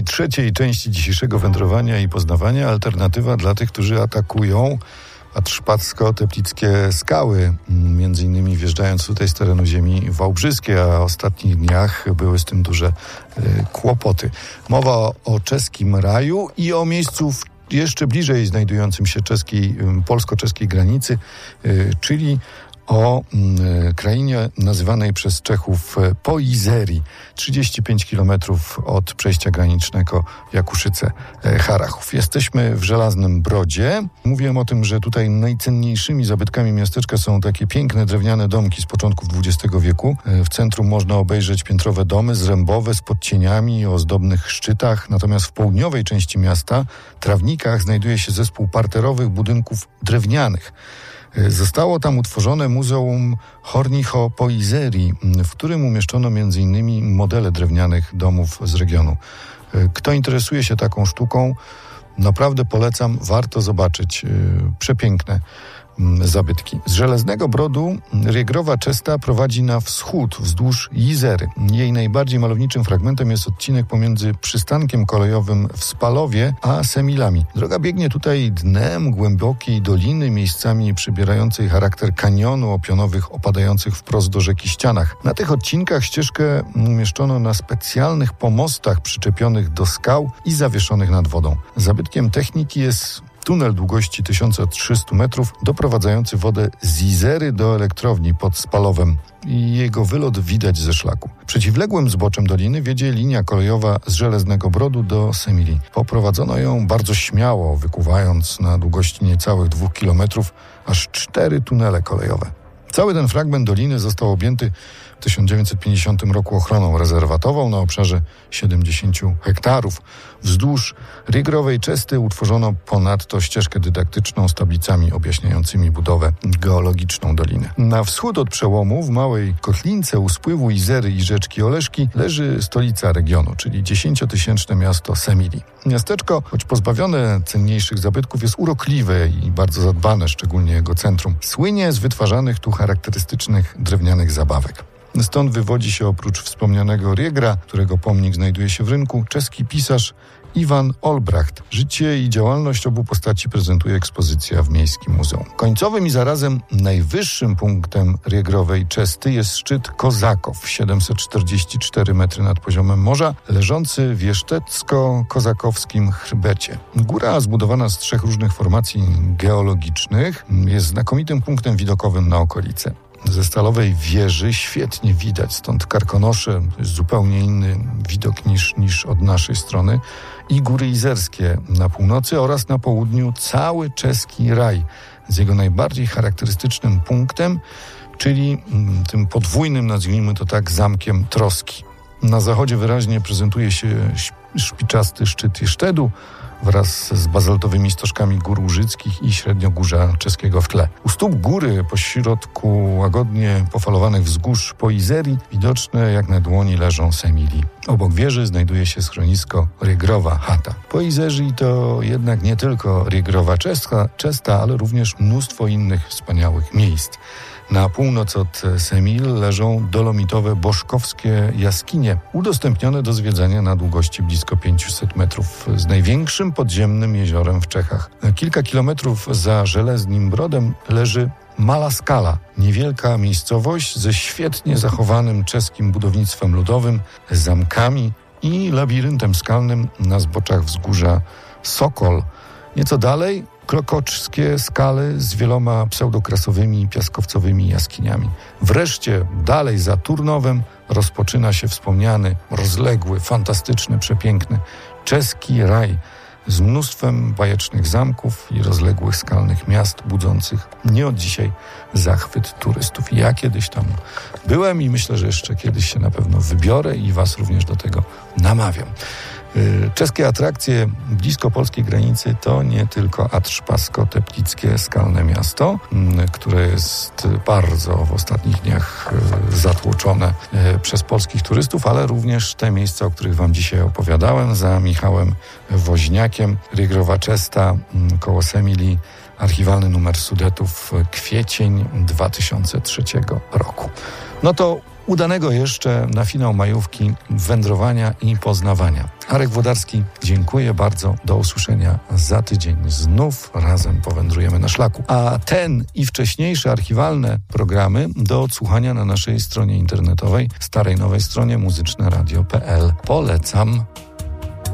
trzeciej części dzisiejszego wędrowania i poznawania alternatywa dla tych, którzy atakują Atrszpacko-Teplickie skały, między innymi wjeżdżając tutaj z terenu ziemi wałbrzyskiej, a w ostatnich dniach były z tym duże kłopoty. Mowa o czeskim raju i o miejscu jeszcze bliżej znajdującym się polsko-czeskiej granicy, czyli o krainie nazywanej przez Czechów Poizerii, 35 km od przejścia granicznego Jakuszyce-Harrachów. Jesteśmy w Żelaznym Brodzie. Mówiłem o tym, że tutaj najcenniejszymi zabytkami miasteczka są takie piękne drewniane domki z początków XX wieku. W centrum można obejrzeć piętrowe domy zrębowe z podcieniami o ozdobnych szczytach, natomiast w południowej części miasta, Trawnikach, znajduje się zespół parterowych budynków drewnianych. Zostało tam utworzone Muzeum Hornicho Poizerii, w którym umieszczono m.in. modele drewnianych domów z regionu. Kto interesuje się taką sztuką, naprawdę polecam, warto zobaczyć przepiękne zabytki. Z Żelaznego Brodu Riegrowa Czesta prowadzi na wschód wzdłuż Jizery. Jej najbardziej malowniczym fragmentem jest odcinek pomiędzy przystankiem kolejowym w Spalowie a Semilami. Droga biegnie tutaj dnem głębokiej doliny, miejscami przybierającej charakter kanionu o pionowych opadających wprost do rzeki ścianach. Na tych odcinkach ścieżkę umieszczono na specjalnych pomostach przyczepionych do skał i zawieszonych nad wodą. Zabytkiem techniki jest tunel długości 1300 metrów doprowadzający wodę z Jizery do elektrowni pod Spalowem i jego wylot widać ze szlaku. Przeciwległym zboczem doliny wiedzie linia kolejowa z Żelaznego Brodu do Semili. Poprowadzono ją bardzo śmiało, wykuwając na długości niecałych 2 kilometrów aż 4 tunele kolejowe. Cały ten fragment doliny został objęty w 1950 roku ochroną rezerwatową na obszarze 70 hektarów. Wzdłuż Riegrowej Czesty utworzono ponadto ścieżkę dydaktyczną z tablicami objaśniającymi budowę geologiczną doliny. Na wschód od przełomu, w małej kotlince u spływu Jizery i rzeczki Oleszki, leży stolica regionu, czyli 10-tysięczne miasto Semili. Miasteczko, choć pozbawione cenniejszych zabytków, jest urokliwe i bardzo zadbane, szczególnie jego centrum. Słynie z wytwarzanych tu charakterystycznych drewnianych zabawek. Stąd wywodzi się oprócz wspomnianego Riegra, którego pomnik znajduje się w rynku, czeski pisarz Iwan Olbracht. Życie i działalność obu postaci prezentuje ekspozycja w Miejskim Muzeum. Końcowym i zarazem najwyższym punktem Riegrowej Czesty jest szczyt Kozakow, 744 metry nad poziomem morza, leżący w jesztecko-kozakowskim chrbecie. Góra, zbudowana z 3 różnych formacji geologicznych, jest znakomitym punktem widokowym na okolice. Ze stalowej wieży świetnie widać stąd Karkonosze, to jest zupełnie inny widok niż od naszej strony, i góry izerskie na północy oraz na południu cały czeski raj z jego najbardziej charakterystycznym punktem, czyli tym podwójnym, nazwijmy to tak, zamkiem Troski. Na zachodzie wyraźnie prezentuje się szpiczasty szczyt Jesztedu wraz z bazaltowymi stożkami gór łużyckich i średniogórza czeskiego w tle. U stóp góry, pośrodku łagodnie pofalowanych wzgórz Poizerii, widoczne jak na dłoni leżą Semili. Obok wieży znajduje się schronisko Riegrowa Chata. Poizerii to jednak nie tylko Riegrowa Czesta, ale również mnóstwo innych wspaniałych miejsc. Na północ od Semil leżą dolomitowe boszkowskie jaskinie, udostępnione do zwiedzania na długości blisko 500 metrów z największym podziemnym jeziorem w Czechach. Kilka kilometrów za Żelaznym Brodem leży Mala Skala, niewielka miejscowość ze świetnie zachowanym czeskim budownictwem ludowym, zamkami i labiryntem skalnym na zboczach wzgórza Sokol. Nieco dalej klokoczskie skale z wieloma pseudokrasowymi i piaskowcowymi jaskiniami. Wreszcie dalej za Turnowem rozpoczyna się wspomniany, rozległy, fantastyczny, przepiękny czeski raj z mnóstwem bajecznych zamków i rozległych skalnych miast budzących nie od dzisiaj zachwyt turystów. Ja kiedyś tam byłem i myślę, że jeszcze kiedyś się na pewno wybiorę i was również do tego namawiam. Czeskie atrakcje blisko polskiej granicy to nie tylko Atrszpacko-Teplickie skalne miasto, które jest bardzo w ostatnich dniach zatłoczone przez polskich turystów, ale również te miejsca, o których wam dzisiaj opowiadałem, za Michałem Woźniakiem, Riegrowa Czesta, koło Semili, archiwalny numer Sudetów, kwiecień 2003 roku. No to Udanego jeszcze na finał majówki wędrowania i poznawania. Arek Włodarski, dziękuję bardzo. Do usłyszenia za tydzień. Znów razem powędrujemy na szlaku. A ten i wcześniejsze archiwalne programy do odsłuchania na naszej stronie internetowej, starej nowej stronie muzyczneradio.pl. Polecam.